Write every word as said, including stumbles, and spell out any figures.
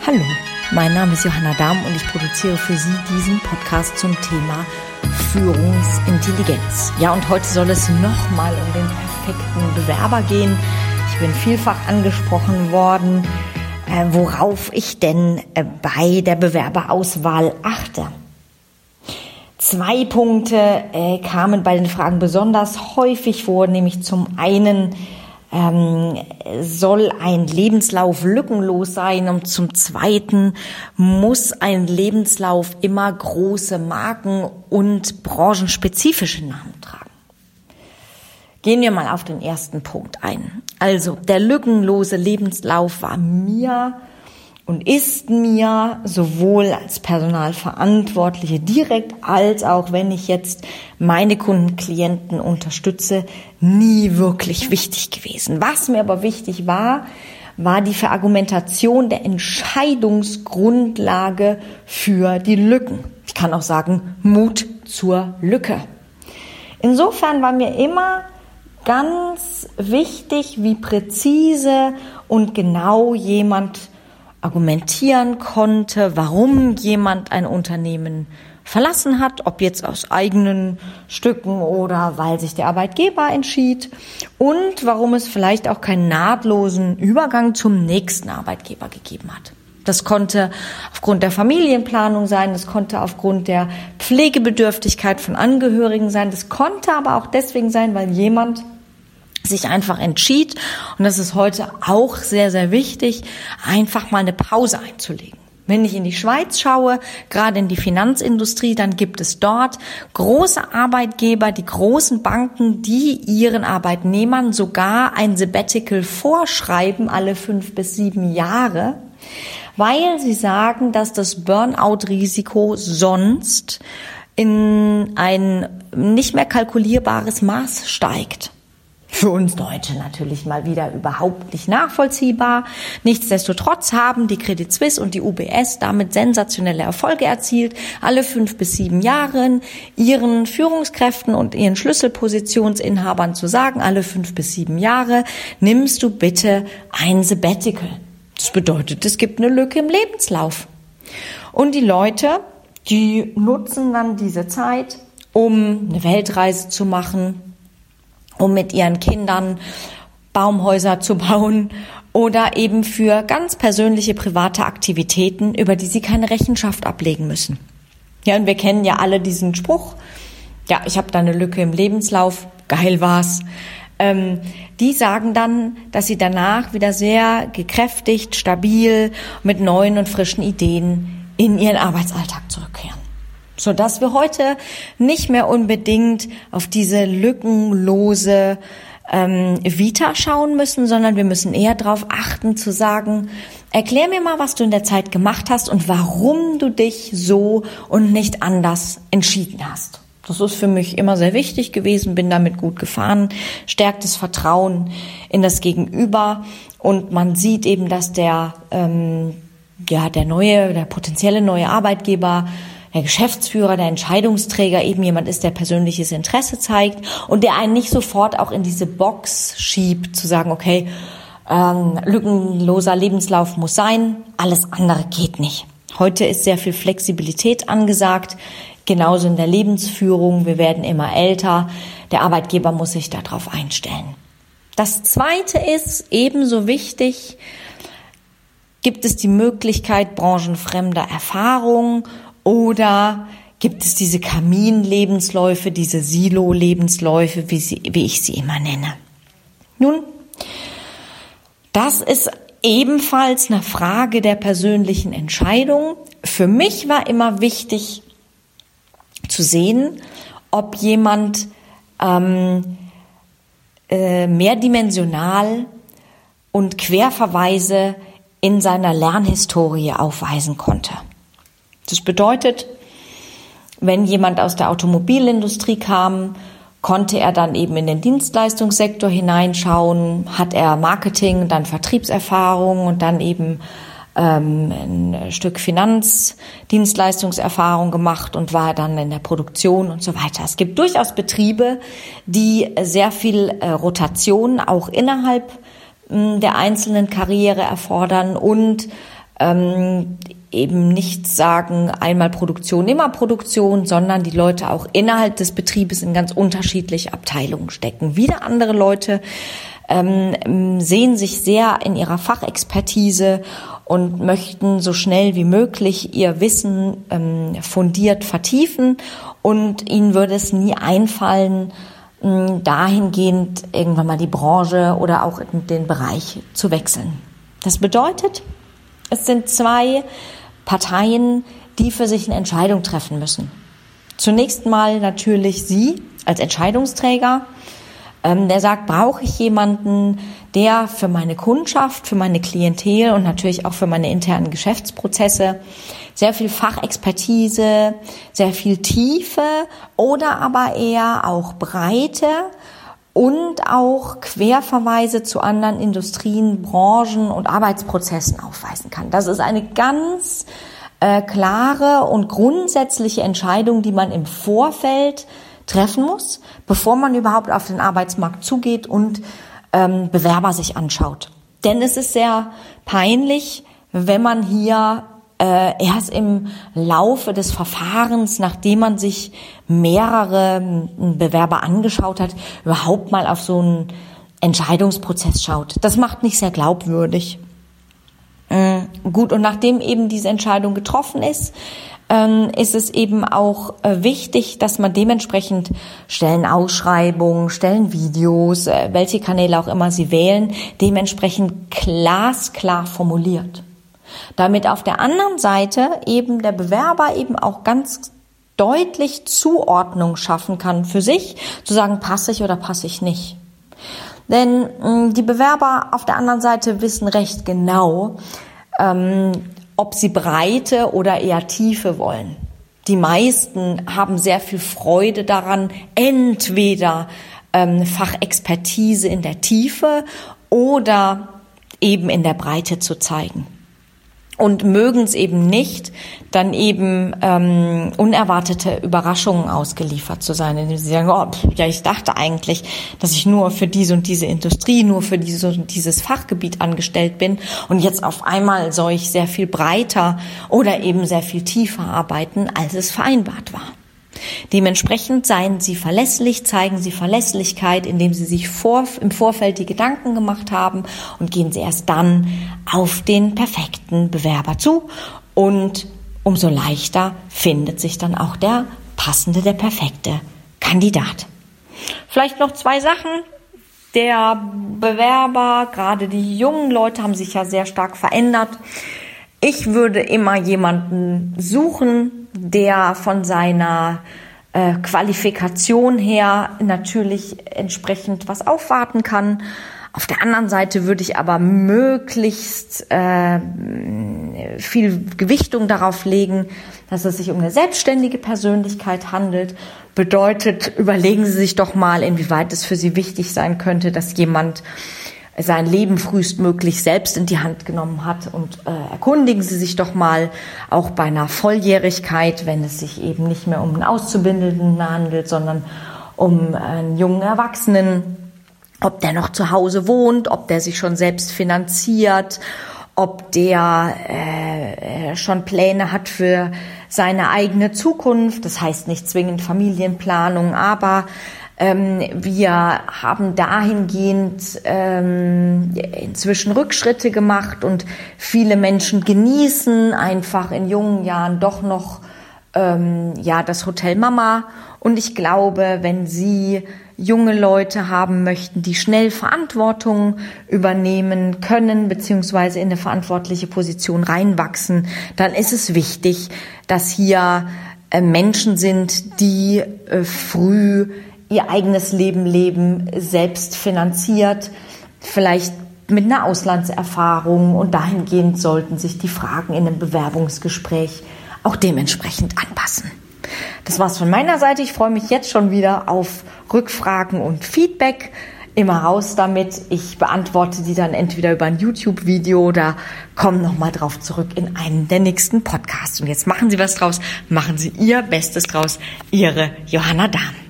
Hallo, mein Name ist Johanna Dahm und ich produziere für Sie diesen Podcast zum Thema Führungsintelligenz. Ja, und heute soll es nochmal um den perfekten Bewerber gehen. Ich bin vielfach angesprochen worden, äh, worauf ich denn äh, bei der Bewerberauswahl achte. Zwei Punkte äh, kamen bei den Fragen besonders häufig vor, nämlich zum einen, Ähm, soll ein Lebenslauf lückenlos sein und zum Zweiten muss ein Lebenslauf immer große Marken und branchenspezifische Namen tragen. Gehen wir mal auf den ersten Punkt ein. Also der lückenlose Lebenslauf war mir und ist mir sowohl als Personalverantwortliche direkt als auch wenn ich jetzt meine Kunden, Klienten unterstütze, nie wirklich wichtig gewesen. Was mir aber wichtig war, war die Verargumentation der Entscheidungsgrundlage für die Lücken. Ich kann auch sagen, Mut zur Lücke. Insofern war mir immer ganz wichtig, wie präzise und genau jemand argumentieren konnte, warum jemand ein Unternehmen verlassen hat, ob jetzt aus eigenen Stücken oder weil sich der Arbeitgeber entschied und warum es vielleicht auch keinen nahtlosen Übergang zum nächsten Arbeitgeber gegeben hat. Das konnte aufgrund der Familienplanung sein, das konnte aufgrund der Pflegebedürftigkeit von Angehörigen sein, das konnte aber auch deswegen sein, weil jemand sich einfach entschied, und das ist heute auch sehr, sehr wichtig, einfach mal eine Pause einzulegen. Wenn ich in die Schweiz schaue, gerade in die Finanzindustrie, dann gibt es dort große Arbeitgeber, die großen Banken, die ihren Arbeitnehmern sogar ein Sabbatical vorschreiben, alle fünf bis sieben Jahre, weil sie sagen, dass das Burnout-Risiko sonst in ein nicht mehr kalkulierbares Maß steigt. Für uns Deutsche natürlich mal wieder überhaupt nicht nachvollziehbar. Nichtsdestotrotz haben die Credit Suisse und die U B S damit sensationelle Erfolge erzielt, alle fünf bis sieben Jahre ihren Führungskräften und ihren Schlüsselpositionsinhabern zu sagen, alle fünf bis sieben Jahre nimmst du bitte ein Sabbatical. Das bedeutet, es gibt eine Lücke im Lebenslauf. Und die Leute, die nutzen dann diese Zeit, um eine Weltreise zu machen, um mit ihren Kindern Baumhäuser zu bauen oder eben für ganz persönliche private Aktivitäten, über die sie keine Rechenschaft ablegen müssen. Ja, und wir kennen ja alle diesen Spruch, ja, ich habe da eine Lücke im Lebenslauf, geil war's. Ähm, die sagen dann, dass sie danach wieder sehr gekräftigt, stabil, mit neuen und frischen Ideen in ihren Arbeitsalltag zurückkehren. Sodass wir heute nicht mehr unbedingt auf diese lückenlose ähm, Vita schauen müssen, sondern wir müssen eher darauf achten zu sagen, erklär mir mal, was du in der Zeit gemacht hast und warum du dich so und nicht anders entschieden hast. Das ist für mich immer sehr wichtig gewesen, bin damit gut gefahren, stärkt das Vertrauen in das Gegenüber und man sieht eben, dass der, ähm, ja, der neue, der potenzielle neue Arbeitgeber, der Geschäftsführer, der Entscheidungsträger eben jemand ist, der persönliches Interesse zeigt und der einen nicht sofort auch in diese Box schiebt, zu sagen, okay, ähm, lückenloser Lebenslauf muss sein, alles andere geht nicht. Heute ist sehr viel Flexibilität angesagt, genauso in der Lebensführung, wir werden immer älter, der Arbeitgeber muss sich darauf einstellen. Das Zweite ist ebenso wichtig, gibt es die Möglichkeit branchenfremder Erfahrung oder gibt es diese Kamin-Lebensläufe, diese Silo-Lebensläufe, wie, sie, wie ich sie immer nenne? Nun, das ist ebenfalls eine Frage der persönlichen Entscheidung. Für mich war immer wichtig zu sehen, ob jemand ähm, äh, mehrdimensional und Querverweise in seiner Lernhistorie aufweisen konnte. Das bedeutet, wenn jemand aus der Automobilindustrie kam, konnte er dann eben in den Dienstleistungssektor hineinschauen, hat er Marketing, dann Vertriebserfahrung und dann eben ähm, ein Stück Finanzdienstleistungserfahrung gemacht und war dann in der Produktion und so weiter. Es gibt durchaus Betriebe, die sehr viel äh, Rotation auch innerhalb mh, der einzelnen Karriere erfordern und ähm, eben nicht sagen, einmal Produktion, immer Produktion, sondern die Leute auch innerhalb des Betriebes in ganz unterschiedliche Abteilungen stecken. Wieder andere Leute ähm, sehen sich sehr in ihrer Fachexpertise und möchten so schnell wie möglich ihr Wissen ähm, fundiert vertiefen, und ihnen würde es nie einfallen, mh, dahingehend irgendwann mal die Branche oder auch den Bereich zu wechseln. Das bedeutet, es sind zwei Parteien, die für sich eine Entscheidung treffen müssen. Zunächst mal natürlich Sie als Entscheidungsträger, ähm, der sagt, brauche ich jemanden, der für meine Kundschaft, für meine Klientel und natürlich auch für meine internen Geschäftsprozesse sehr viel Fachexpertise, sehr viel Tiefe oder aber eher auch Breite und auch Querverweise zu anderen Industrien, Branchen und Arbeitsprozessen aufweisen kann. Das ist eine ganz äh, klare und grundsätzliche Entscheidung, die man im Vorfeld treffen muss, bevor man überhaupt auf den Arbeitsmarkt zugeht und ähm, Bewerber sich anschaut. Denn es ist sehr peinlich, wenn man hier äh, erst im Laufe des Verfahrens, nachdem man sich mehrere Bewerber angeschaut hat, überhaupt mal auf so einen Entscheidungsprozess schaut. Das macht nicht sehr glaubwürdig. Äh, gut, und nachdem eben diese Entscheidung getroffen ist, ähm, ist es eben auch äh, wichtig, dass man dementsprechend Stellenausschreibungen, Stellenvideos, äh, welche Kanäle auch immer Sie wählen, dementsprechend glasklar formuliert. Damit auf der anderen Seite eben der Bewerber eben auch ganz deutlich Zuordnung schaffen kann für sich, zu sagen, passe ich oder passe ich nicht. Denn mh, die Bewerber auf der anderen Seite wissen recht genau, ähm, ob sie Breite oder eher Tiefe wollen. Die meisten haben sehr viel Freude daran, entweder ähm, Fachexpertise in der Tiefe oder eben in der Breite zu zeigen. Und mögen es eben nicht, dann eben ähm, unerwartete Überraschungen ausgeliefert zu sein, indem sie sagen, oh, ja, ich dachte eigentlich, dass ich nur für diese und diese Industrie, nur für dieses und dieses Fachgebiet angestellt bin, und jetzt auf einmal soll ich sehr viel breiter oder eben sehr viel tiefer arbeiten, als es vereinbart war. Dementsprechend seien Sie verlässlich, zeigen Sie Verlässlichkeit, indem Sie sich vor, im Vorfeld die Gedanken gemacht haben, und gehen Sie erst dann auf den perfekten Bewerber zu, und umso leichter findet sich dann auch der passende, der perfekte Kandidat. Vielleicht noch zwei Sachen. Der Bewerber, gerade die jungen Leute, haben sich ja sehr stark verändert. Ich würde immer jemanden suchen, der von seiner äh, Qualifikation her natürlich entsprechend was aufwarten kann. Auf der anderen Seite würde ich aber möglichst äh, viel Gewichtung darauf legen, dass es sich um eine selbstständige Persönlichkeit handelt. Bedeutet, überlegen Sie sich doch mal, inwieweit es für Sie wichtig sein könnte, dass jemand sein Leben frühestmöglich selbst in die Hand genommen hat, und äh, erkundigen Sie sich doch mal auch bei einer Volljährigkeit, wenn es sich eben nicht mehr um einen Auszubildenden handelt, sondern um einen jungen Erwachsenen, ob der noch zu Hause wohnt, ob der sich schon selbst finanziert, ob der äh, schon Pläne hat für seine eigene Zukunft. Das heißt nicht zwingend Familienplanung, aber Ähm, wir haben dahingehend ähm, inzwischen Rückschritte gemacht, und viele Menschen genießen einfach in jungen Jahren doch noch ähm, ja das Hotel Mama. Und ich glaube, wenn Sie junge Leute haben möchten, die schnell Verantwortung übernehmen können, beziehungsweise in eine verantwortliche Position reinwachsen, dann ist es wichtig, dass hier äh, Menschen sind, die äh, früh ihr eigenes Leben leben, selbst finanziert, vielleicht mit einer Auslandserfahrung, und dahingehend sollten sich die Fragen in einem Bewerbungsgespräch auch dementsprechend anpassen. Das war's von meiner Seite. Ich freue mich jetzt schon wieder auf Rückfragen und Feedback. Immer raus damit. Ich beantworte die dann entweder über ein YouTube-Video oder komme nochmal drauf zurück in einen der nächsten Podcasts. Und jetzt machen Sie was draus, machen Sie Ihr Bestes draus. Ihre Johanna Dahm.